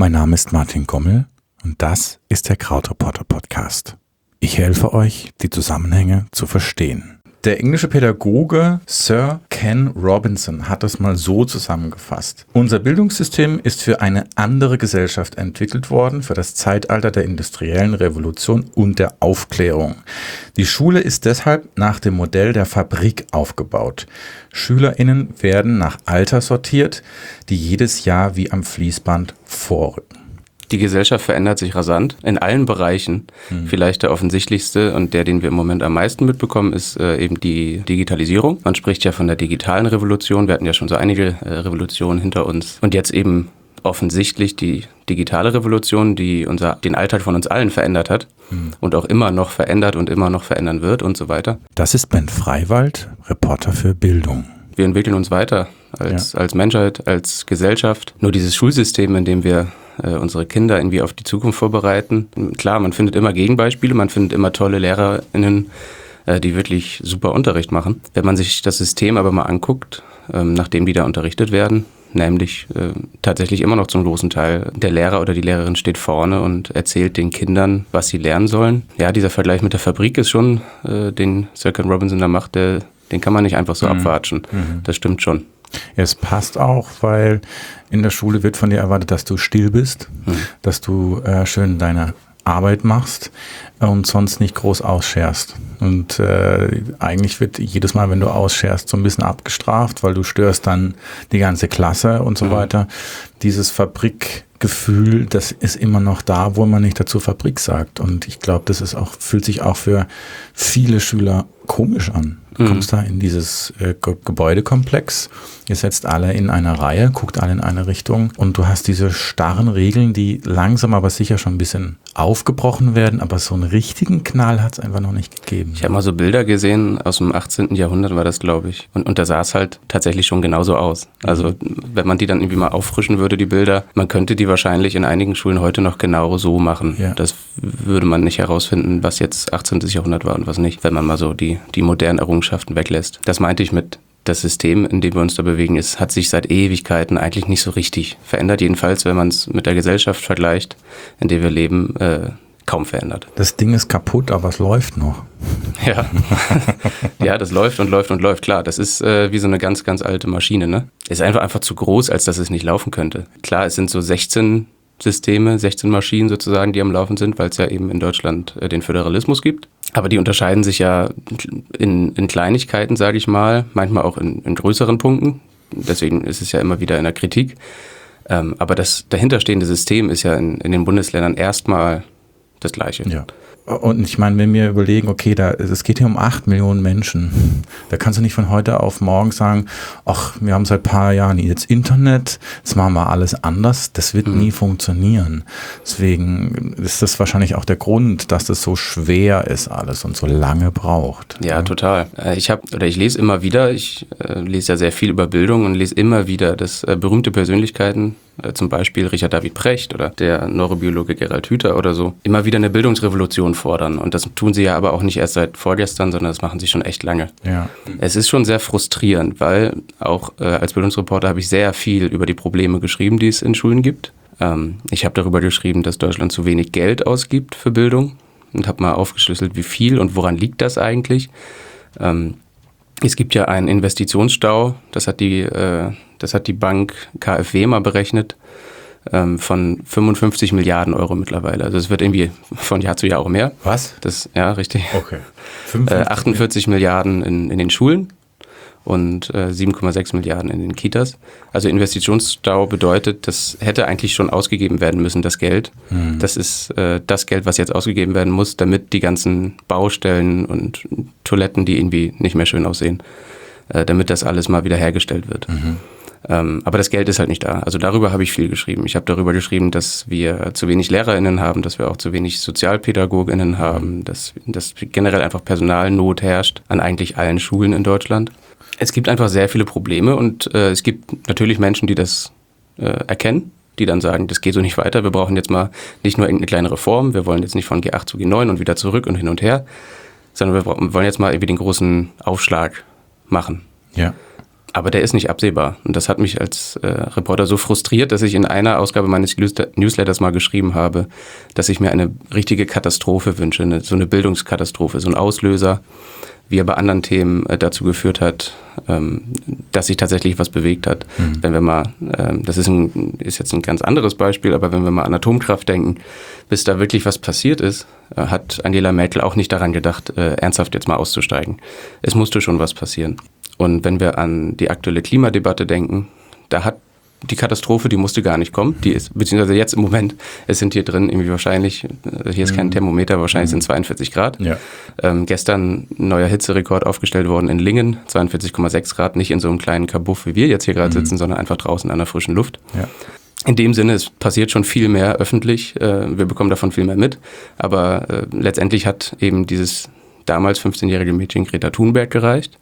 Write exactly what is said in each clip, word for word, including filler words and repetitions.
Mein Name ist Martin Gommel und das ist der Krautreporter Podcast. Ich helfe euch, die Zusammenhänge zu verstehen. Der englische Pädagoge Sir Ken Robinson hat das mal so zusammengefasst. Unser Bildungssystem ist für eine andere Gesellschaft entwickelt worden, für das Zeitalter der industriellen Revolution und der Aufklärung. Die Schule ist deshalb nach dem Modell der Fabrik aufgebaut. SchülerInnen werden nach Alter sortiert, die jedes Jahr wie am Fließband vorrücken. Die Gesellschaft verändert sich rasant in allen Bereichen. Mhm. Vielleicht der offensichtlichste und der, den wir im Moment am meisten mitbekommen, ist äh, eben die Digitalisierung. Man spricht ja von der digitalen Revolution. Wir hatten ja schon so einige äh, Revolutionen hinter uns. Und jetzt eben offensichtlich die digitale Revolution, die unser, den Alltag von uns allen verändert hat mhm. und auch immer noch verändert und immer noch verändern wird und so weiter. Das ist Ben Freiwald, Reporter für Bildung. Wir entwickeln uns weiter als, ja. als Menschheit, als Gesellschaft. Nur dieses Schulsystem, in dem wir äh, unsere Kinder irgendwie auf die Zukunft vorbereiten. Klar, man findet immer Gegenbeispiele, man findet immer tolle LehrerInnen, äh, die wirklich super Unterricht machen. Wenn man sich das System aber mal anguckt, ähm, nachdem die da unterrichtet werden, nämlich äh, tatsächlich immer noch zum großen Teil der Lehrer oder die Lehrerin steht vorne und erzählt den Kindern, was sie lernen sollen. Ja, dieser Vergleich mit der Fabrik ist schon, äh, den Sir Ken Robinson da macht, der Den kann man nicht einfach so mhm. abwatschen. Mhm. Das stimmt schon. Es passt auch, weil in der Schule wird von dir erwartet, dass du still bist, mhm. dass du äh, schön deine Arbeit machst und sonst nicht groß ausscherst. Und äh, eigentlich wird jedes Mal, wenn du ausscherst, so ein bisschen abgestraft, weil du störst dann die ganze Klasse und so mhm. weiter. Dieses Fabrikgefühl, das ist immer noch da, wo man nicht dazu Fabrik sagt. Und ich glaube, das ist auch, fühlt sich auch für viele Schüler komisch an. Du mhm. kommst da in dieses äh, Ge- Gebäudekomplex, ihr setzt alle in eine Reihe, guckt alle in eine Richtung und du hast diese starren Regeln, die langsam aber sicher schon ein bisschen aufgebrochen werden, aber so einen richtigen Knall hat es einfach noch nicht gegeben. Ich habe mal so Bilder gesehen, aus dem achtzehnten Jahrhundert war das, glaube ich. Und, und da sah es halt tatsächlich schon genauso aus. Also wenn man die dann irgendwie mal auffrischen würde, die Bilder, man könnte die wahrscheinlich in einigen Schulen heute noch genau so machen. Ja. Das würde man nicht herausfinden, was jetzt achtzehnten Jahrhundert war und was nicht, wenn man mal so die, die modernen Errungenschaften weglässt. Das meinte ich mit, das System, in dem wir uns da bewegen, ist, hat sich seit Ewigkeiten eigentlich nicht so richtig verändert. Jedenfalls, wenn man es mit der Gesellschaft vergleicht, in der wir leben, äh, kaum verändert. Das Ding ist kaputt, aber es läuft noch. Ja, ja, das läuft und läuft und läuft. Klar, das ist äh, wie so eine ganz, ganz alte Maschine. Ne? Ist einfach einfach zu groß, als dass es nicht laufen könnte. Klar, es sind so sechzehn Systeme, sechzehn Maschinen sozusagen, die am Laufen sind, weil es ja eben in Deutschland äh, den Föderalismus gibt. Aber die unterscheiden sich ja in, in Kleinigkeiten, sage ich mal, manchmal auch in, in größeren Punkten. Deswegen ist es ja immer wieder in der Kritik. Ähm, aber das dahinterstehende System ist ja in, in den Bundesländern erstmal das Gleiche. Ja. Und ich meine, wenn wir überlegen, okay, da, es geht hier um acht Millionen Menschen, da kannst du nicht von heute auf morgen sagen, ach, wir haben seit ein paar Jahren jetzt Internet, jetzt machen wir alles anders. Das wird mhm. nie funktionieren. Deswegen ist das wahrscheinlich auch der Grund, dass das so schwer ist alles und so lange braucht. Ja, ja. Total. Ich habe oder ich lese immer wieder, ich äh, lese ja sehr viel über Bildung und lese immer wieder, dass äh, berühmte Persönlichkeiten, äh, zum Beispiel Richard David Precht oder der Neurobiologe Gerald Hüther oder so, immer wieder eine Bildungsrevolution fordern. Und das tun sie ja aber auch nicht erst seit vorgestern, sondern das machen sie schon echt lange. Ja. Es ist schon sehr frustrierend, weil auch äh, als Bildungsreporter habe ich sehr viel über die Probleme geschrieben, die es in Schulen gibt. Ähm, ich habe darüber geschrieben, dass Deutschland zu wenig Geld ausgibt für Bildung und habe mal aufgeschlüsselt, wie viel und woran liegt das eigentlich. Ähm, es gibt ja einen Investitionsstau, das hat die, äh, das hat die Bank K f W mal berechnet, von fünfundfünfzig Milliarden Euro mittlerweile. Also es wird irgendwie von Jahr zu Jahr auch mehr. Was? Das, ja, richtig. Okay. Äh, achtundvierzig Milliarden in, in den Schulen und äh, sieben Komma sechs Milliarden in den Kitas. Also Investitionsstau bedeutet, das hätte eigentlich schon ausgegeben werden müssen, das Geld. Hm. Das ist äh, das Geld, was jetzt ausgegeben werden muss, damit die ganzen Baustellen und Toiletten, die irgendwie nicht mehr schön aussehen, äh, damit das alles mal wieder hergestellt wird. Mhm. Ähm, aber das Geld ist halt nicht da. Also darüber habe ich viel geschrieben. Ich habe darüber geschrieben, dass wir zu wenig LehrerInnen haben, dass wir auch zu wenig SozialpädagogInnen haben, dass, dass generell einfach Personalnot herrscht an eigentlich allen Schulen in Deutschland. Es gibt einfach sehr viele Probleme und äh, es gibt natürlich Menschen, die das äh, erkennen, die dann sagen, das geht so nicht weiter. Wir brauchen jetzt mal nicht nur irgendeine kleine Reform, wir wollen jetzt nicht von G acht zu G neun und wieder zurück und hin und her, sondern wir wollen jetzt mal irgendwie den großen Aufschlag machen. Ja. Aber der ist nicht absehbar. Und das hat mich als äh, Reporter so frustriert, dass ich in einer Ausgabe meines Newsletters mal geschrieben habe, dass ich mir eine richtige Katastrophe wünsche, eine, so eine Bildungskatastrophe, so ein Auslöser, wie er bei anderen Themen äh, dazu geführt hat, ähm, dass sich tatsächlich was bewegt hat. Mhm. Wenn wir mal, ähm, das ist, ein, ist jetzt ein ganz anderes Beispiel, aber wenn wir mal an Atomkraft denken, bis da wirklich was passiert ist, äh, hat Angela Merkel auch nicht daran gedacht, äh, ernsthaft jetzt mal auszusteigen. Es musste schon was passieren. Und wenn wir an die aktuelle Klimadebatte denken, da hat die Katastrophe, die musste gar nicht kommen. Die ist, beziehungsweise jetzt im Moment, es sind hier drin irgendwie wahrscheinlich, hier ist kein Thermometer, wahrscheinlich sind zweiundvierzig Grad. Ja. Ähm, gestern ein neuer Hitzerekord aufgestellt worden in Lingen, zweiundvierzig Komma sechs Grad, nicht in so einem kleinen Kabuff, wie wir jetzt hier gerade mhm. sitzen, sondern einfach draußen an der frischen Luft. Ja. In dem Sinne, es passiert schon viel mehr öffentlich, äh, wir bekommen davon viel mehr mit, aber äh, letztendlich hat eben dieses damals fünfzehnjährige Mädchen Greta Thunberg gereicht,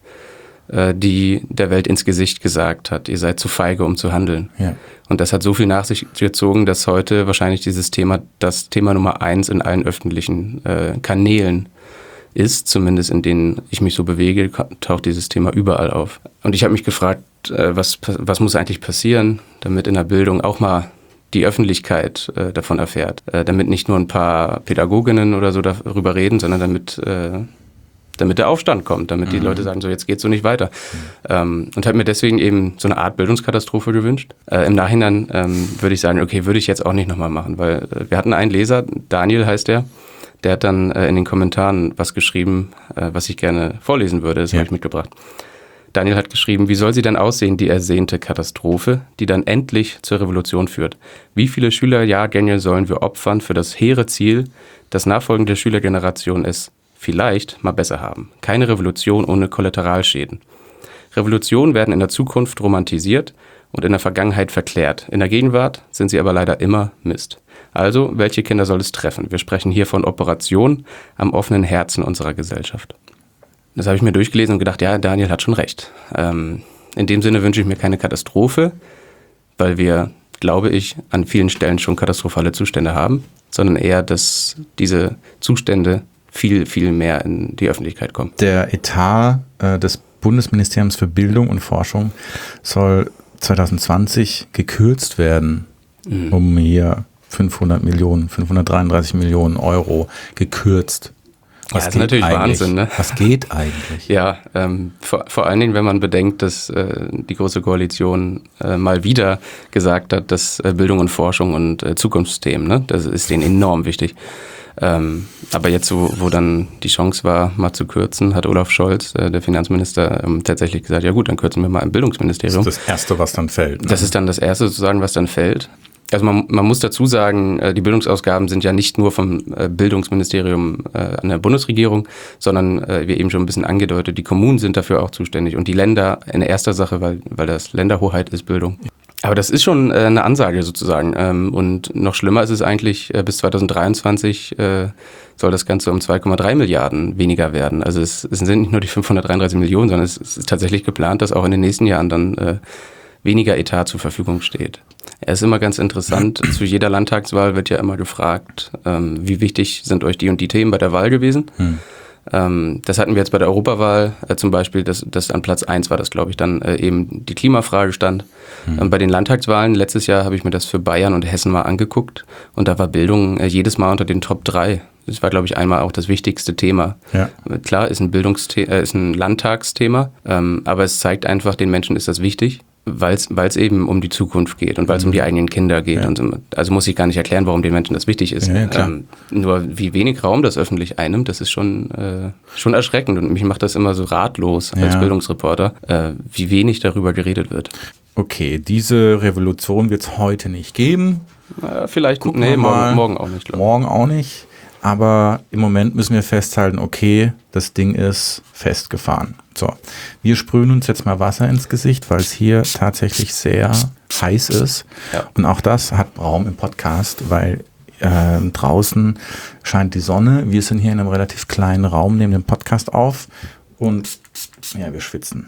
die der Welt ins Gesicht gesagt hat, ihr seid zu feige, um zu handeln. Ja. Und das hat so viel nach sich gezogen, dass heute wahrscheinlich dieses Thema das Thema Nummer eins in allen öffentlichen äh, Kanälen ist, zumindest in denen ich mich so bewege, taucht dieses Thema überall auf. Und ich habe mich gefragt, äh, was, was muss eigentlich passieren, damit in der Bildung auch mal die Öffentlichkeit äh, davon erfährt, äh, damit nicht nur ein paar Pädagoginnen oder so darüber reden, sondern damit äh, damit der Aufstand kommt, damit mhm. die Leute sagen, so jetzt geht's so nicht weiter. Mhm. Ähm, und habe mir deswegen eben so eine Art Bildungskatastrophe gewünscht. Äh, Im Nachhinein ähm, würde ich sagen, okay, würde ich jetzt auch nicht nochmal machen, weil äh, wir hatten einen Leser, Daniel heißt der, der hat dann äh, in den Kommentaren was geschrieben, äh, was ich gerne vorlesen würde, das ja. habe ich mitgebracht. Daniel hat geschrieben, wie soll sie denn aussehen, die ersehnte Katastrophe, die dann endlich zur Revolution führt? Wie viele Schülerjahrgänge sollen wir opfern für das hehre Ziel, das nachfolgende Schülergeneration es vielleicht mal besser haben. Keine Revolution ohne Kollateralschäden. Revolutionen werden in der Zukunft romantisiert und in der Vergangenheit verklärt. In der Gegenwart sind sie aber leider immer Mist. Also, welche Kinder soll es treffen? Wir sprechen hier von Operation am offenen Herzen unserer Gesellschaft. Das habe ich mir durchgelesen und gedacht, ja, Daniel hat schon recht. Ähm, in dem Sinne wünsche ich mir keine Katastrophe, weil wir, glaube ich, an vielen Stellen schon katastrophale Zustände haben, sondern eher, dass diese Zustände viel, viel mehr in die Öffentlichkeit kommen. Der Etat äh, des Bundesministeriums für Bildung und Forschung soll zwanzig zwanzig gekürzt werden, mhm. um hier fünfhundert Millionen, fünfhundertdreiunddreißig Millionen Euro gekürzt. Was ja, das ist natürlich eigentlich? Wahnsinn, ne? Was geht eigentlich? Ja, ähm, vor, vor allen Dingen, wenn man bedenkt, dass äh, die Große Koalition äh, mal wieder gesagt hat, dass äh, Bildung und Forschung und äh, Zukunftsthemen, ne, das ist denen enorm wichtig. Ähm, aber jetzt, wo, wo dann die Chance war, mal zu kürzen, hat Olaf Scholz, äh, der Finanzminister, ähm, tatsächlich gesagt, ja gut, dann kürzen wir mal im Bildungsministerium. Das ist das Erste, was dann fällt. Ne? Das ist dann das Erste sozusagen, was dann fällt. Also man, man muss dazu sagen, äh, die Bildungsausgaben sind ja nicht nur vom äh, Bildungsministerium äh, an der Bundesregierung, sondern, äh, wie eben schon ein bisschen angedeutet, die Kommunen sind dafür auch zuständig und die Länder in erster Sache, weil, weil das Länderhoheit ist, Bildung. Aber das ist schon äh, eine Ansage sozusagen. Ähm, und noch schlimmer ist es eigentlich, äh, bis zwanzig dreiundzwanzig äh, soll das Ganze um zwei Komma drei Milliarden weniger werden. Also es, es sind nicht nur die fünfhundertdreiunddreißig Millionen, sondern es, es ist tatsächlich geplant, dass auch in den nächsten Jahren dann äh, weniger Etat zur Verfügung steht. Er ist immer ganz interessant. Zu jeder Landtagswahl wird ja immer gefragt, ähm, wie wichtig sind euch die und die Themen bei der Wahl gewesen? Hm. Ähm, das hatten wir jetzt bei der Europawahl äh, zum Beispiel, dass das an Platz eins war, das glaube ich dann äh, eben die Klimafrage stand. Hm. Ähm, bei den Landtagswahlen letztes Jahr habe ich mir das für Bayern und Hessen mal angeguckt und da war Bildung äh, jedes Mal unter den Top drei. Das war, glaube ich, einmal auch das wichtigste Thema. Ja. Klar, ist ein Bildungsthema, äh, ist ein Landtagsthema, ähm, aber es zeigt einfach, den Menschen ist das wichtig, weil es eben um die Zukunft geht und weil es mhm. um die eigenen Kinder geht. Ja. Und, also muss ich gar nicht erklären, warum den Menschen das wichtig ist. Ja, ja, ähm, nur wie wenig Raum das öffentlich einnimmt, das ist schon, äh, schon erschreckend. Und mich macht das immer so ratlos als ja. Bildungsreporter, äh, wie wenig darüber geredet wird. Okay, diese Revolution wird es heute nicht geben. Äh, vielleicht, Gucken nee, morgen, morgen auch nicht. Morgen auch nicht. Aber im Moment müssen wir festhalten, okay, das Ding ist festgefahren. So, wir sprühen uns jetzt mal Wasser ins Gesicht, weil es hier tatsächlich sehr heiß ist. Ja. Und auch das hat Raum im Podcast, weil äh, draußen scheint die Sonne. Wir sind hier in einem relativ kleinen Raum, nehmen den Podcast auf und ja, wir schwitzen.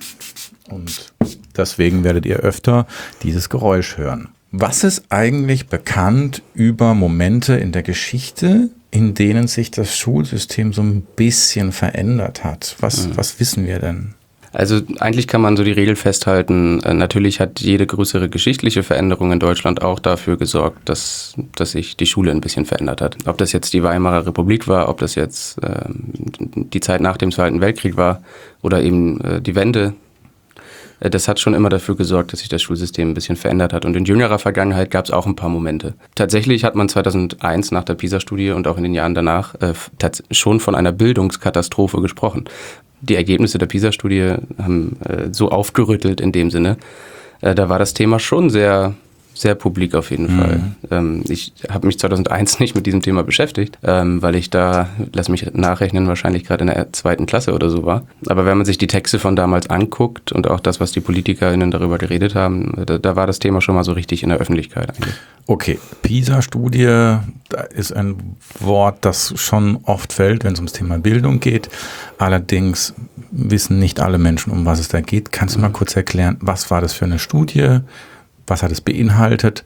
Und deswegen werdet ihr öfter dieses Geräusch hören. Was ist eigentlich bekannt über Momente in der Geschichte, in denen sich das Schulsystem so ein bisschen verändert hat? Was, mhm. was wissen wir denn? Also eigentlich kann man so die Regel festhalten, natürlich hat jede größere geschichtliche Veränderung in Deutschland auch dafür gesorgt, dass, dass sich die Schule ein bisschen verändert hat. Ob das jetzt die Weimarer Republik war, ob das jetzt ähm, die Zeit nach dem Zweiten Weltkrieg war oder eben äh, die Wende, äh, das hat schon immer dafür gesorgt, dass sich das Schulsystem ein bisschen verändert hat. Und in jüngerer Vergangenheit gab es auch ein paar Momente. Tatsächlich hat man zweitausendeins nach der PISA-Studie und auch in den Jahren danach äh, tats- schon von einer Bildungskatastrophe gesprochen. Die Ergebnisse der PISA-Studie haben äh, so aufgerüttelt in dem Sinne. Äh, da war das Thema schon sehr, sehr publik auf jeden mhm. Fall. Ähm, ich habe mich zweitausendeins nicht mit diesem Thema beschäftigt, ähm, weil ich da, lass mich nachrechnen, wahrscheinlich gerade in der zweiten Klasse oder so war. Aber wenn man sich die Texte von damals anguckt und auch das, was die PolitikerInnen darüber geredet haben, da, da war das Thema schon mal so richtig in der Öffentlichkeit eigentlich. Okay, PISA-Studie, da ist ein Wort, das schon oft fällt, wenn es ums Thema Bildung geht. Allerdings wissen nicht alle Menschen, um was es da geht. Kannst du mal kurz erklären, was war das für eine Studie? Was hat es beinhaltet?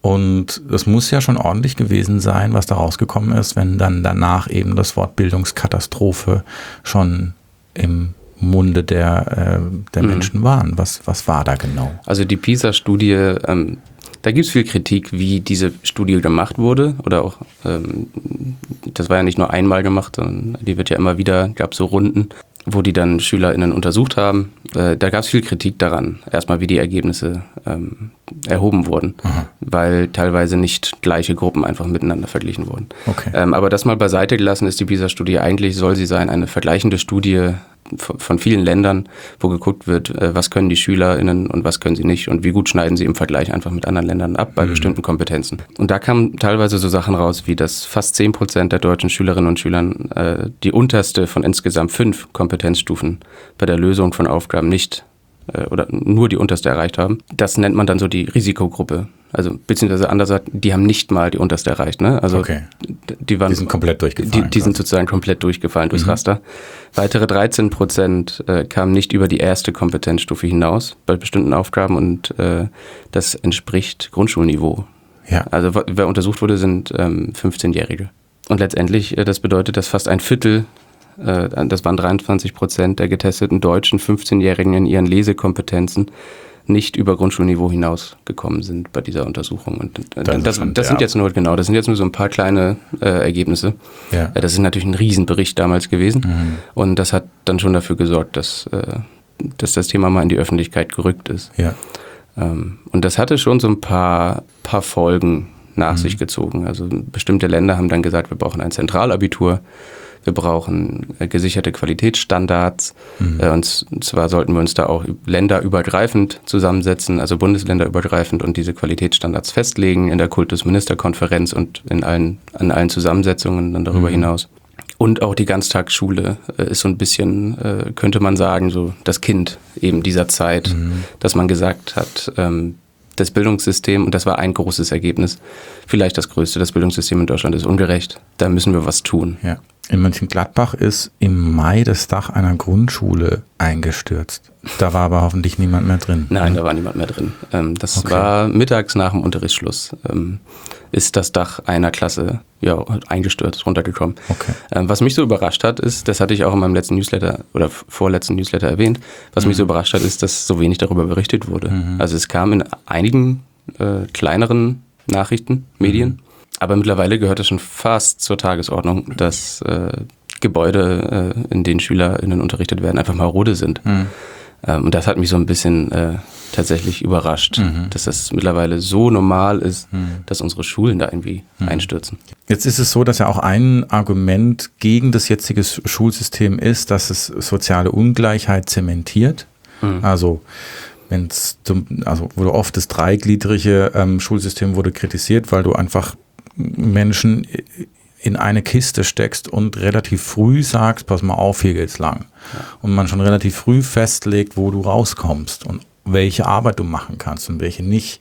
Und es muss ja schon ordentlich gewesen sein, was da rausgekommen ist, wenn dann danach eben das Wort Bildungskatastrophe schon im Munde der, äh, der mhm. Menschen waren. Was, was war da genau? Also die PISA-Studie, ähm, da gibt es viel Kritik, wie diese Studie gemacht wurde. Oder auch, ähm, das war ja nicht nur einmal gemacht, sondern die wird ja immer wieder, gab so Runden, wo die dann SchülerInnen untersucht haben. Äh, da gab es viel Kritik daran, erstmal wie die Ergebnisse ähm, erhoben wurden, Aha. weil teilweise nicht gleiche Gruppen einfach miteinander verglichen wurden. Okay. Ähm, aber das mal beiseite gelassen ist die PISA-Studie, eigentlich soll sie sein, eine vergleichende Studie von vielen Ländern, wo geguckt wird, was können die SchülerInnen und was können sie nicht und wie gut schneiden sie im Vergleich einfach mit anderen Ländern ab bei mhm. bestimmten Kompetenzen. Und da kamen teilweise so Sachen raus, wie dass fast zehn Prozent der deutschen Schülerinnen und Schülern äh, die unterste von insgesamt fünf Kompetenzstufen bei der Lösung von Aufgaben nicht äh, oder nur die unterste erreicht haben. Das nennt man dann so die Risikogruppe. Also beziehungsweise anders gesagt, die haben nicht mal die unterste erreicht. Ne? Also okay. die, waren, die sind komplett durchgefallen. Die, die sind sozusagen komplett durchgefallen durchs mhm. Raster. Weitere dreizehn Prozent äh, kamen nicht über die erste Kompetenzstufe hinaus bei bestimmten Aufgaben und äh, das entspricht Grundschulniveau. Ja. Also wer untersucht wurde, sind ähm, fünfzehnjährige. Und letztendlich, äh, das bedeutet, dass fast ein Viertel, äh, das waren dreiundzwanzig Prozent der getesteten deutschen fünfzehnjährigen in ihren Lesekompetenzen nicht über Grundschulniveau hinausgekommen sind bei dieser Untersuchung. Und das, das, das sind jetzt nur genau, das sind jetzt nur so ein paar kleine äh, Ergebnisse. Ja. Das ist natürlich ein Riesenbericht damals gewesen. Mhm. Und das hat dann schon dafür gesorgt, dass, äh, dass das Thema mal in die Öffentlichkeit gerückt ist. Ja. Ähm, und das hatte schon so ein paar, paar Folgen nach mhm. sich gezogen. Also bestimmte Länder haben dann gesagt, wir brauchen ein Zentralabitur. Wir brauchen äh, gesicherte Qualitätsstandards mhm. äh, und zwar sollten wir uns da auch länderübergreifend zusammensetzen, also bundesländerübergreifend und diese Qualitätsstandards festlegen in der Kultusministerkonferenz und in allen, an allen Zusammensetzungen dann darüber mhm. hinaus. Und auch die Ganztagsschule äh, ist so ein bisschen, äh, könnte man sagen, so das Kind eben dieser Zeit, mhm. dass man gesagt hat, ähm, das Bildungssystem, und das war ein großes Ergebnis, vielleicht das größte, das Bildungssystem in Deutschland ist ungerecht, da müssen wir was tun. Ja. In Mönchengladbach ist im Mai das Dach einer Grundschule eingestürzt. Da war aber hoffentlich niemand mehr drin. Nein, da war niemand mehr drin. Ähm, das okay. war mittags nach dem Unterrichtsschluss. Ähm, ist das Dach einer Klasse ja, eingestürzt, runtergekommen. Okay. Ähm, was mich so überrascht hat, ist, das hatte ich auch in meinem letzten Newsletter oder vorletzten Newsletter erwähnt, was mhm. mich so überrascht hat, ist, dass so wenig darüber berichtet wurde. Mhm. Also es kam in einigen äh, kleineren Nachrichten, Medien, mhm. aber mittlerweile gehört es schon fast zur Tagesordnung, dass äh, Gebäude, äh, in denen SchülerInnen unterrichtet werden, einfach marode sind. Mhm. Ähm, und das hat mich so ein bisschen äh, tatsächlich überrascht, mhm. dass das mittlerweile so normal ist, mhm. dass unsere Schulen da irgendwie mhm. einstürzen. Jetzt ist es so, dass ja auch ein Argument gegen das jetzige Schulsystem ist, dass es soziale Ungleichheit zementiert. Mhm. Also wenn es also wurde oft das dreigliedrige ähm, Schulsystem wurde kritisiert, weil du einfach Menschen in eine Kiste steckst und relativ früh sagst, pass mal auf, hier geht's lang. Ja. Und man schon relativ früh festlegt, wo du rauskommst und welche Arbeit du machen kannst und welche nicht.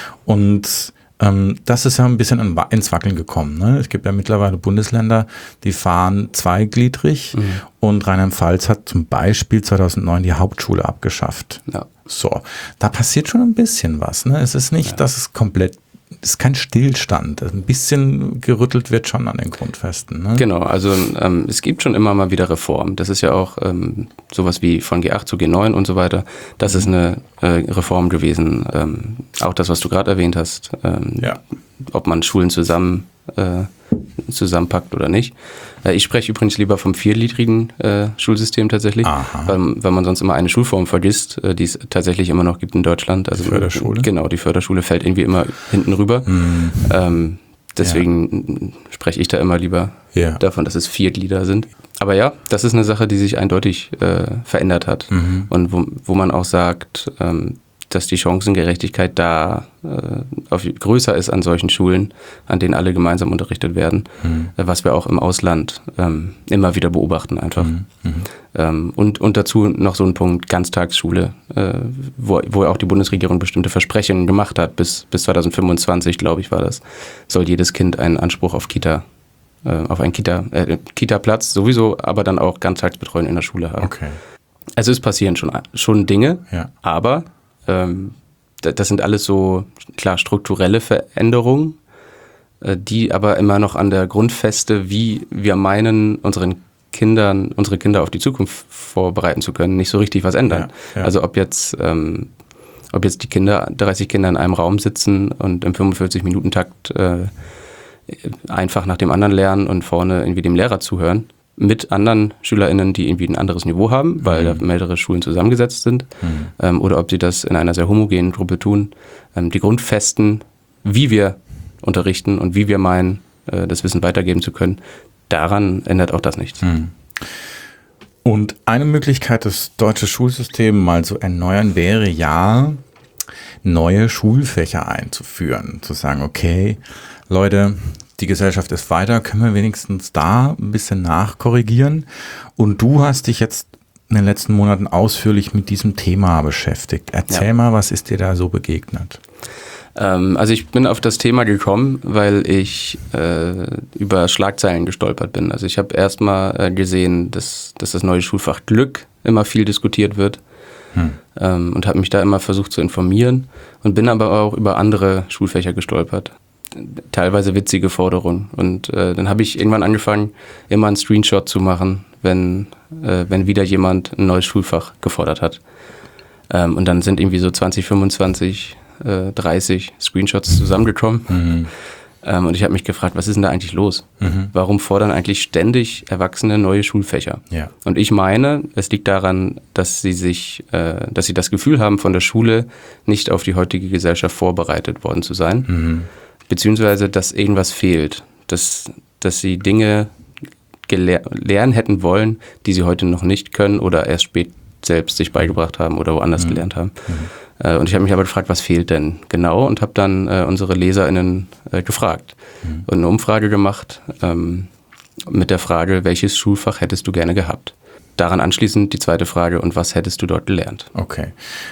Und ähm, das ist ja ein bisschen ins Wackeln gekommen. Ne? Es gibt ja mittlerweile Bundesländer, die fahren zweigliedrig mhm. und Rheinland-Pfalz hat zum Beispiel zweitausendneun die Hauptschule abgeschafft. Ja. So, da passiert schon ein bisschen was. Ne? Es ist nicht, ja. dass es komplett ist kein Stillstand. Ein bisschen gerüttelt wird schon an den Grundfesten. Ne? Genau, also ähm, es gibt schon immer mal wieder Reformen. Das ist ja auch ähm, sowas wie von G acht zu G neun und so weiter. Das ist eine äh, Reform gewesen. Ähm, auch das, was du gerade erwähnt hast, ähm, ja. ob man Schulen zusammen äh, zusammenpackt oder nicht. Äh, ich spreche übrigens lieber vom viergliedrigen äh, Schulsystem tatsächlich, weil, weil man sonst immer eine Schulform vergisst, äh, die es tatsächlich immer noch gibt in Deutschland. Also die Förderschule? Genau, die Förderschule fällt irgendwie immer hinten rüber. Mhm. Ähm, deswegen ja. spreche ich da immer lieber ja. davon, dass es vier Glieder sind. Aber ja, das ist eine Sache, die sich eindeutig äh, verändert hat mhm. und wo, wo man auch sagt, ähm, dass die Chancengerechtigkeit da äh, auf, größer ist an solchen Schulen, an denen alle gemeinsam unterrichtet werden, mhm. äh, was wir auch im Ausland ähm, immer wieder beobachten einfach. Mhm. Ähm, und, und dazu noch so ein Punkt Ganztagsschule, äh, wo, wo auch die Bundesregierung bestimmte Versprechen gemacht hat, bis, bis zwanzig fünfundzwanzig, glaube ich, war das, soll jedes Kind einen Anspruch auf Kita, äh, auf einen Kita, äh, Kita-Platz sowieso, aber dann auch Ganztagsbetreuung in der Schule haben. Okay. Also es passieren schon, schon Dinge, ja. aber das sind alles so, klar, strukturelle Veränderungen, die aber immer noch an der Grundfeste, wie wir meinen, unseren Kindern, unsere Kinder auf die Zukunft vorbereiten zu können, nicht so richtig was ändern. Ja, ja. Also ob jetzt, ähm, ob jetzt die Kinder, dreißig Kinder in einem Raum sitzen und im fünfundvierzig-Minuten-Takt äh, einfach nach dem anderen lernen und vorne irgendwie dem Lehrer zuhören, mit anderen SchülerInnen, die irgendwie ein anderes Niveau haben, weil mhm. da mehrere Schulen zusammengesetzt sind, mhm. ähm, oder ob sie das in einer sehr homogenen Gruppe tun. Ähm, die Grundfesten, wie wir unterrichten und wie wir meinen, äh, das Wissen weitergeben zu können, daran ändert auch das nichts. Mhm. Und eine Möglichkeit, das deutsche Schulsystem mal zu erneuern, wäre ja, neue Schulfächer einzuführen. Zu sagen, okay, Leute, die Gesellschaft ist weiter, können wir wenigstens da ein bisschen nachkorrigieren. Und du hast dich jetzt in den letzten Monaten ausführlich mit diesem Thema beschäftigt. Erzähl ja. mal, was ist dir da so begegnet? Ähm, also ich bin auf das Thema gekommen, weil ich äh, über Schlagzeilen gestolpert bin. Also ich habe erstmal äh, gesehen, dass, dass das neue Schulfach Glück immer viel diskutiert wird. Hm. Ähm, und habe mich da immer versucht zu informieren und bin aber auch über andere Schulfächer gestolpert. Teilweise witzige Forderungen. Und äh, dann habe ich irgendwann angefangen, immer einen Screenshot zu machen, wenn, äh, wenn wieder jemand ein neues Schulfach gefordert hat. Ähm, und dann sind irgendwie so zwanzig, fünfundzwanzig, äh, dreißig Screenshots zusammengekommen. Mhm. Ähm, und ich habe mich gefragt, was ist denn da eigentlich los? Mhm. Warum fordern eigentlich ständig Erwachsene neue Schulfächer? Ja. Und ich meine, es liegt daran, dass sie sich, äh, dass sie das Gefühl haben, von der Schule nicht auf die heutige Gesellschaft vorbereitet worden zu sein. Mhm. Beziehungsweise, dass irgendwas fehlt, dass, dass sie Dinge gelehr- lernen hätten wollen, die sie heute noch nicht können oder erst spät selbst sich beigebracht haben oder woanders mhm. gelernt haben. Mhm. Äh, und ich habe mich aber gefragt, was fehlt denn genau, und habe dann äh, unsere LeserInnen äh, gefragt mhm. und eine Umfrage gemacht ähm, mit der Frage, welches Schulfach hättest du gerne gehabt? Daran anschließend die zweite Frage, und was hättest du dort gelernt? Okay,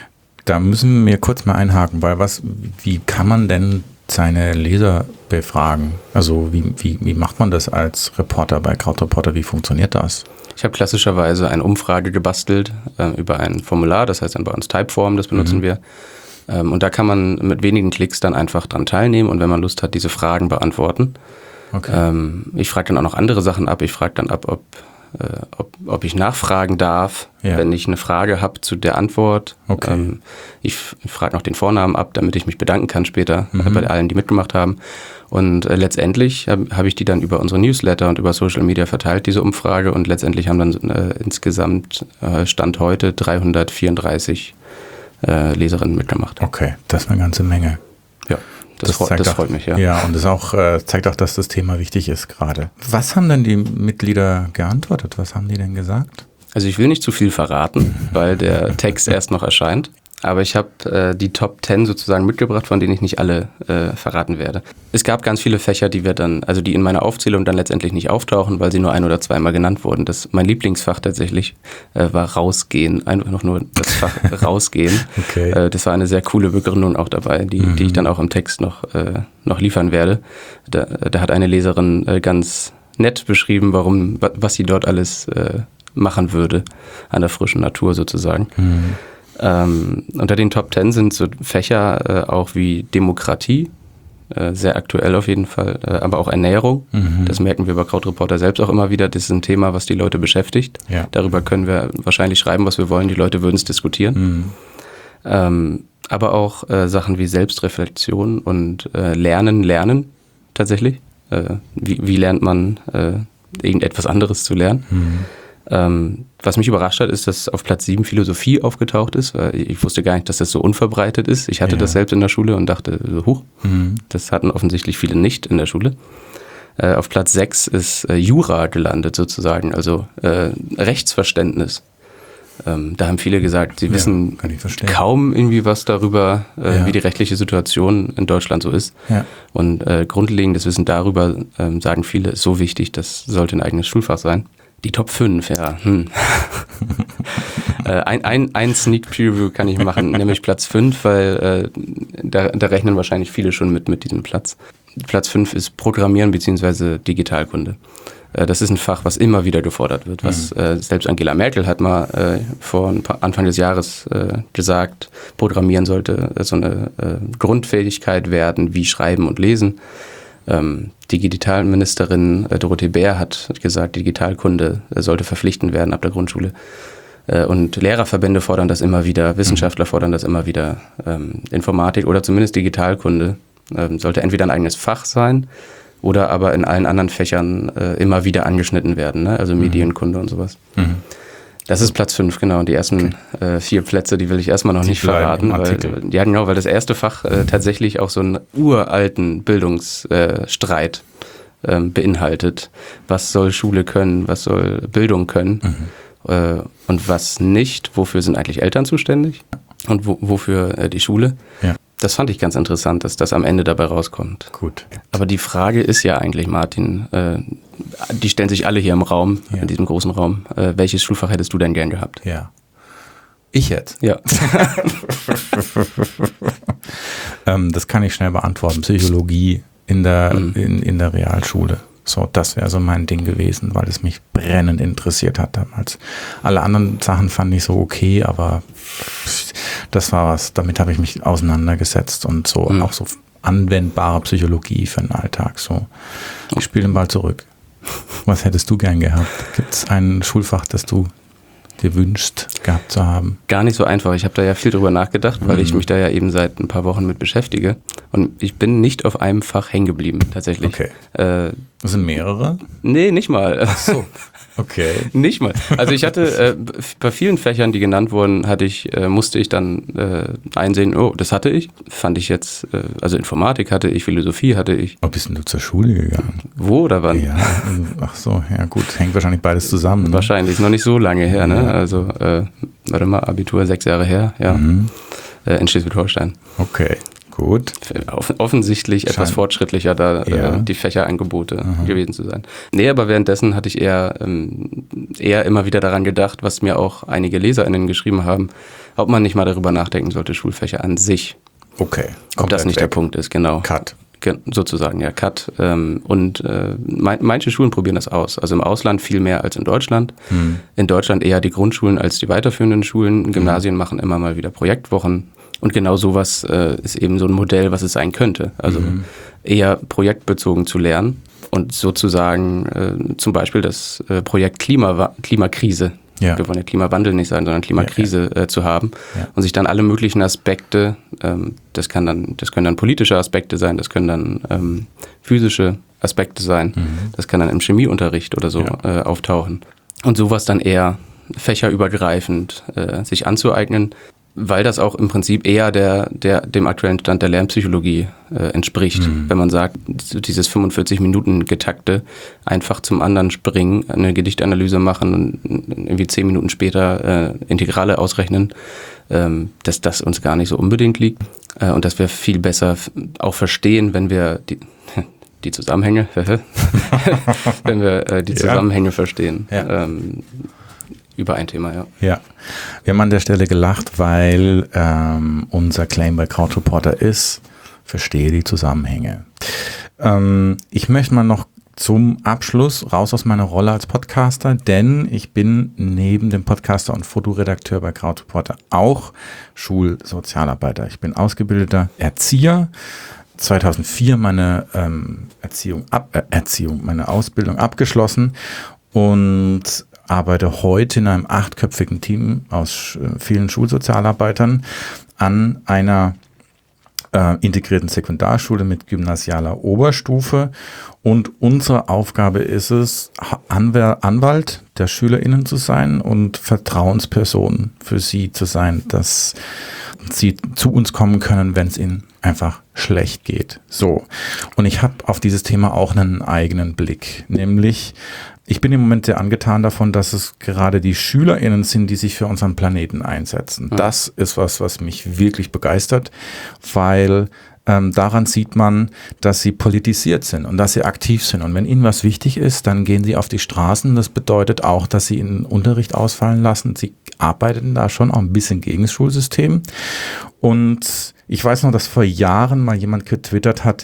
da müssen wir kurz mal einhaken, weil was, wie kann man denn seine Leser befragen? Also wie, wie, wie macht man das als Reporter bei Krautreporter? Wie funktioniert das? Ich habe klassischerweise eine Umfrage gebastelt äh, über ein Formular, das heißt dann bei uns Typeform, das benutzen mhm. wir. Ähm, und da kann man mit wenigen Klicks dann einfach dran teilnehmen und wenn man Lust hat, diese Fragen beantworten. Okay. Ähm, ich frage dann auch noch andere Sachen ab. Ich frage dann ab, ob, äh, ob, ob ich nachfragen darf, ja. wenn ich eine Frage habe zu der Antwort. Okay. Ähm, ich ich frage noch den Vornamen ab, damit ich mich bedanken kann später mhm. äh, bei allen, die mitgemacht haben. Und äh, letztendlich habe hab ich die dann über unsere Newsletter und über Social Media verteilt, diese Umfrage. Und letztendlich haben dann äh, insgesamt äh, Stand heute dreihundertvierunddreißig äh, Leserinnen mitgemacht. Okay, das ist eine ganze Menge. Ja, das, das, freut, das auch, freut mich, ja. Ja, und das auch, äh, zeigt auch, dass das Thema wichtig ist gerade. Was haben denn die Mitglieder geantwortet? Was haben die denn gesagt? Also ich will nicht zu viel verraten, weil der Text erst noch erscheint. Aber ich habe äh, die Top zehn sozusagen mitgebracht, von denen ich nicht alle äh, verraten werde. Es gab ganz viele Fächer, die wir dann, also die in meiner Aufzählung dann letztendlich nicht auftauchen, weil sie nur ein- oder zweimal genannt wurden. Das, mein Lieblingsfach tatsächlich äh, war Rausgehen, einfach noch nur das Fach Rausgehen. Okay. Äh, das war eine sehr coole Begründung auch dabei, die, mhm. die ich dann auch im Text noch, äh, noch liefern werde. Da, da hat eine Leserin äh, ganz nett beschrieben, warum, was sie dort alles äh, machen würde an der frischen Natur sozusagen. Mhm. Ähm, unter den Top zehn sind so Fächer äh, auch wie Demokratie, äh, sehr aktuell auf jeden Fall, äh, aber auch Ernährung. Mhm. Das merken wir bei Krautreporter selbst auch immer wieder. Das ist ein Thema, was die Leute beschäftigt. Ja. Darüber können wir wahrscheinlich schreiben, was wir wollen. Die Leute würden es diskutieren. Mhm. Ähm, aber auch äh, Sachen wie Selbstreflexion und äh, Lernen, Lernen tatsächlich. Äh, wie, wie lernt man äh, irgendetwas anderes zu lernen? Mhm. Ähm, was mich überrascht hat, ist, dass auf Platz sieben Philosophie aufgetaucht ist. Weil ich wusste gar nicht, dass das so unverbreitet ist. Ich hatte ja. das selbst in der Schule und dachte, so, huch, mhm. das hatten offensichtlich viele nicht in der Schule. Äh, auf Platz sechs ist äh, Jura gelandet sozusagen, also äh, Rechtsverständnis. Ähm, da haben viele gesagt, sie ja, wissen kaum irgendwie was darüber, äh, ja. wie die rechtliche Situation in Deutschland so ist. Ja. Und äh, grundlegendes Wissen darüber, äh, sagen viele, ist so wichtig, das sollte ein eigenes Schulfach sein. Die Top fünf, ja. Hm. äh, ein, ein, ein Sneak Preview kann ich machen, nämlich Platz fünf, weil äh, da, da rechnen wahrscheinlich viele schon mit, mit diesem Platz. Platz fünf ist Programmieren bzw. Digitalkunde. Äh, das ist ein Fach, was immer wieder gefordert wird. Was mhm. äh, selbst Angela Merkel hat mal äh, vor ein paar, Anfang des Jahres äh, gesagt, Programmieren sollte äh, so eine äh, Grundfähigkeit werden wie Schreiben und Lesen. Ähm, die Digitalministerin äh, Dorothee Bär hat gesagt, Digitalkunde äh, sollte verpflichtend werden ab der Grundschule. Äh, und Lehrerverbände fordern das immer wieder, Wissenschaftler fordern das immer wieder. Ähm, Informatik oder zumindest Digitalkunde ähm, sollte entweder ein eigenes Fach sein oder aber in allen anderen Fächern äh, immer wieder angeschnitten werden, ne? Also Medienkunde mhm. und sowas. Mhm. Das ist Platz fünf, genau. Und die ersten okay. äh, vier Plätze, die will ich erstmal noch die nicht verraten. Weil, ja, genau, weil das erste Fach äh, tatsächlich auch so einen uralten Bildungsstreit äh, ähm, beinhaltet. Was soll Schule können, was soll Bildung können mhm. äh, und was nicht? Wofür sind eigentlich Eltern zuständig und wo, wofür äh, die Schule? Ja. Das fand ich ganz interessant, dass das am Ende dabei rauskommt. Gut. Aber die Frage ist ja eigentlich, Martin, äh, die stellen sich alle hier im Raum, ja. in diesem großen Raum. Äh, welches Schulfach hättest du denn gern gehabt? Ja. Ich jetzt? Ja. ähm, das kann ich schnell beantworten. Psychologie in der, mhm. in, in der Realschule. So, das wäre so mein Ding gewesen, weil es mich brennend interessiert hat damals. Alle anderen Sachen fand ich so okay, aber das war was, damit habe ich mich auseinandergesetzt und so mhm. auch so anwendbare Psychologie für den Alltag. So, ich spiele den Ball zurück. Was hättest du gern gehabt? Gibt es ein Schulfach, das du dir wünschst, gehabt zu haben? Gar nicht so einfach. Ich habe da ja viel drüber nachgedacht, weil mhm. ich mich da ja eben seit ein paar Wochen mit beschäftige. Und ich bin nicht auf einem Fach hängen geblieben, tatsächlich. Okay. Äh, das sind mehrere? Nee, nicht mal. Ach so. Okay. Nicht mal. Also ich hatte äh, bei vielen Fächern, die genannt wurden, hatte ich, äh, musste ich dann äh, einsehen, oh, das hatte ich. Fand ich jetzt, äh, also Informatik hatte ich, Philosophie hatte ich. Oh, bist denn du zur Schule gegangen? Wo oder wann? Ja, ach so, ja gut, hängt wahrscheinlich beides zusammen. Ne? Wahrscheinlich, ist noch nicht so lange her, ne? Ja. Also, äh, warte mal, Abitur sechs Jahre her, ja. Mhm. Äh, in Schleswig-Holstein. Okay. Gut. Off- offensichtlich Schein. etwas fortschrittlicher da ja. äh, die Fächerangebote Aha. gewesen zu sein. Nee, aber währenddessen hatte ich eher, ähm, eher immer wieder daran gedacht, was mir auch einige LeserInnen geschrieben haben, ob man nicht mal darüber nachdenken sollte, Schulfächer an sich. Okay. Ob das nicht weg. Der Punkt ist, genau. Cut. Ge- sozusagen, ja, Cut. Ähm, und äh, me- manche Schulen probieren das aus. Also im Ausland viel mehr als in Deutschland. Hm. In Deutschland eher die Grundschulen als die weiterführenden Schulen. Gymnasien hm. machen immer mal wieder Projektwochen. Und genau sowas äh, ist eben so ein Modell, was es sein könnte. Also mhm. eher projektbezogen zu lernen und sozusagen äh, zum Beispiel das äh, Projekt Klima, Klimakrise, ja. wir wollen ja Klimawandel nicht sein, sondern Klimakrise ja, ja. Äh, zu haben ja. und sich dann alle möglichen Aspekte, ähm, das kann dann, das können dann politische Aspekte sein, das können dann ähm, physische Aspekte sein, mhm. das kann dann im Chemieunterricht oder so ja. äh, auftauchen. Und sowas dann eher fächerübergreifend äh, sich anzueignen, weil das auch im Prinzip eher der, der, dem aktuellen Stand der Lernpsychologie äh, entspricht. Mhm. Wenn man sagt, dieses fünfundvierzig Minuten Getakte, einfach zum anderen springen, eine Gedichtanalyse machen und irgendwie zehn Minuten später äh, Integrale ausrechnen, ähm, dass das uns gar nicht so unbedingt liegt äh, und dass wir viel besser f- auch verstehen, wenn wir die, die Zusammenhänge, wenn wir äh, die Zusammenhänge ja. verstehen. Ja. Ähm, Über ein Thema, ja. Ja, wir haben an der Stelle gelacht, weil ähm, unser Claim bei Krautreporter ist, verstehe die Zusammenhänge. Ähm, ich möchte mal noch zum Abschluss raus aus meiner Rolle als Podcaster, denn ich bin neben dem Podcaster und Fotoredakteur bei Krautreporter auch Schulsozialarbeiter. Ich bin ausgebildeter Erzieher, zweitausendvier meine ähm, Erziehung, ab, äh, Erziehung, meine Ausbildung abgeschlossen und arbeite heute in einem achtköpfigen Team aus äh, vielen Schulsozialarbeitern an einer äh, integrierten Sekundarschule mit gymnasialer Oberstufe. Und unsere Aufgabe ist es, Anwär- Anwalt der SchülerInnen zu sein und Vertrauensperson für sie zu sein, dass sie zu uns kommen können, wenn es ihnen einfach schlecht geht. So. Und ich habe auf dieses Thema auch einen eigenen Blick, nämlich ich bin im Moment sehr angetan davon, dass es gerade die SchülerInnen sind, die sich für unseren Planeten einsetzen. Das ist was, was mich wirklich begeistert, weil ähm, daran sieht man, dass sie politisiert sind und dass sie aktiv sind. Und wenn ihnen was wichtig ist, dann gehen sie auf die Straßen. Das bedeutet auch, dass sie ihren Unterricht ausfallen lassen. Sie arbeiten da schon auch ein bisschen gegen das Schulsystem. Und ich weiß noch, dass vor Jahren mal jemand getwittert hat,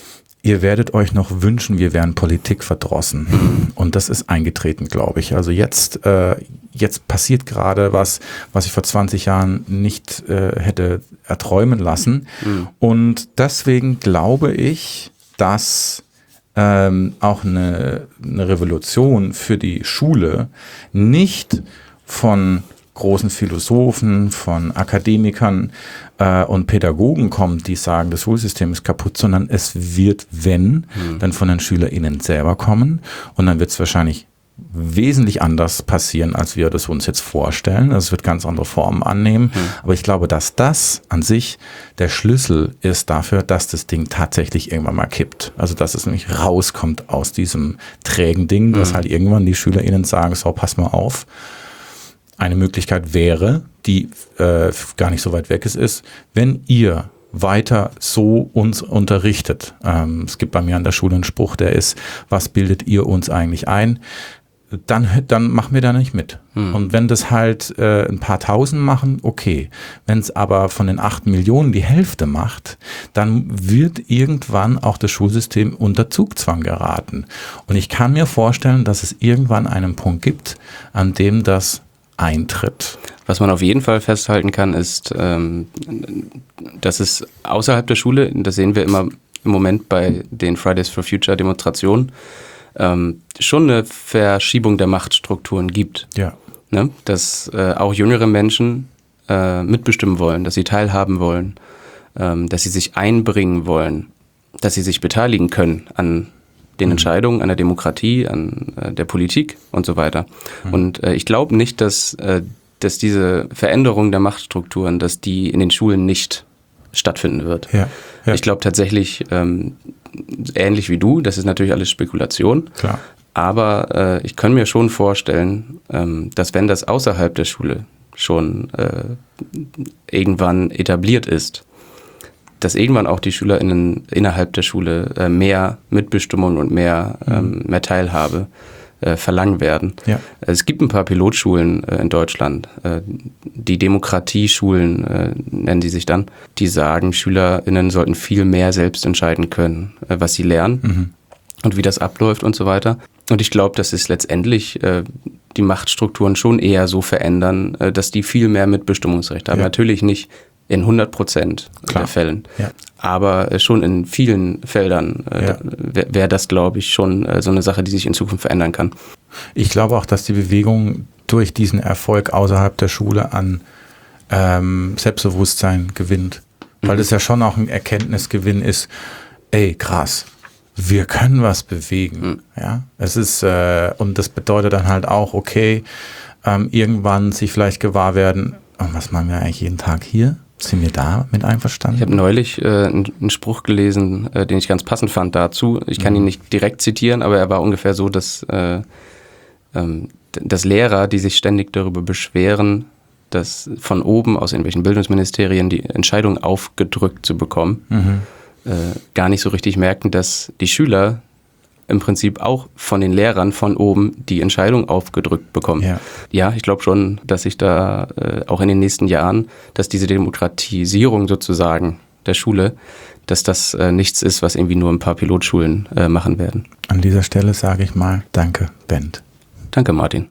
ihr werdet euch noch wünschen, wir wären Politik verdrossen. Und das ist eingetreten, glaube ich. Also jetzt, äh, jetzt passiert gerade was, was ich vor zwanzig Jahren nicht äh, hätte erträumen lassen. Mhm. Und deswegen glaube ich, dass ähm, auch eine, eine Revolution für die Schule nicht von großen Philosophen, von Akademikern äh, und Pädagogen kommt, die sagen, das Schulsystem ist kaputt, sondern es wird, wenn, mhm. dann von den SchülerInnen selber kommen und dann wird es wahrscheinlich wesentlich anders passieren, als wir das uns jetzt vorstellen. Also es wird ganz andere Formen annehmen, mhm. aber ich glaube, dass das an sich der Schlüssel ist dafür, dass das Ding tatsächlich irgendwann mal kippt. Also dass es nämlich rauskommt aus diesem trägen Ding, mhm. dass halt irgendwann die SchülerInnen sagen, so, pass mal auf. Eine Möglichkeit wäre, die äh, gar nicht so weit weg ist, ist, wenn ihr weiter so uns unterrichtet. Ähm, es gibt bei mir an der Schule einen Spruch, der ist, was bildet ihr uns eigentlich ein? Dann, dann machen wir da nicht mit. Hm. Und wenn das halt äh, ein paar Tausend machen, okay. Wenn es aber von den acht Millionen die Hälfte macht, dann wird irgendwann auch das Schulsystem unter Zugzwang geraten. Und ich kann mir vorstellen, dass es irgendwann einen Punkt gibt, an dem das eintritt. Was man auf jeden Fall festhalten kann, ist, ähm, dass es außerhalb der Schule, das sehen wir immer im Moment bei den Fridays for Future Demonstrationen, ähm, schon eine Verschiebung der Machtstrukturen gibt. Ja. Ne? Dass äh, auch jüngere Menschen äh, mitbestimmen wollen, dass sie teilhaben wollen, ähm, dass sie sich einbringen wollen, dass sie sich beteiligen können an den Entscheidungen, an der Demokratie, an äh, der Politik und so weiter. Mhm. Und äh, ich glaube nicht, dass, äh, dass diese Veränderung der Machtstrukturen, dass die in den Schulen nicht stattfinden wird. Ja, ja. Ich glaube tatsächlich, ähm, ähnlich wie du, das ist natürlich alles Spekulation, klar. Aber äh, ich kann mir schon vorstellen, ähm, dass wenn das außerhalb der Schule schon äh, irgendwann etabliert ist, dass irgendwann auch die SchülerInnen innerhalb der Schule äh, mehr Mitbestimmung und mehr, ähm, mehr Teilhabe äh, verlangen werden. Ja. Es gibt ein paar Pilotschulen äh, in Deutschland, äh, die Demokratieschulen äh, nennen die sich dann, die sagen, SchülerInnen sollten viel mehr selbst entscheiden können, äh, was sie lernen mhm. und wie das abläuft und so weiter. Und ich glaube, dass es letztendlich äh, die Machtstrukturen schon eher so verändern, äh, dass die viel mehr Mitbestimmungsrecht haben. Ja. Natürlich nicht in hundert Prozent der Fällen. Ja. Aber schon in vielen Feldern äh, ja. wäre wär das, glaube ich, schon äh, so eine Sache, die sich in Zukunft verändern kann. Ich glaube auch, dass die Bewegung durch diesen Erfolg außerhalb der Schule an ähm, Selbstbewusstsein gewinnt. Weil mhm. das ja schon auch ein Erkenntnisgewinn ist, ey, krass, wir können was bewegen. Mhm. Ja, es ist, äh, und das bedeutet dann halt auch, okay, ähm, irgendwann sich vielleicht gewahr werden, oh, was machen wir eigentlich jeden Tag hier? Sind wir da mit einverstanden? Ich habe neulich äh, einen, einen Spruch gelesen, äh, den ich ganz passend fand dazu. Ich kann mhm. ihn nicht direkt zitieren, aber er war ungefähr so, dass, äh, ähm, dass Lehrer, die sich ständig darüber beschweren, dass von oben aus irgendwelchen Bildungsministerien die Entscheidung aufgedrückt zu bekommen, mhm. äh, gar nicht so richtig merken, dass die Schüler im Prinzip auch von den Lehrern von oben die Entscheidung aufgedrückt bekommen. Ja, ja ich glaube schon, dass sich da äh, auch in den nächsten Jahren, dass diese Demokratisierung sozusagen der Schule, dass das äh, nichts ist, was irgendwie nur ein paar Pilotschulen äh, machen werden. An dieser Stelle sage ich mal, danke, Bent. Danke, Martin.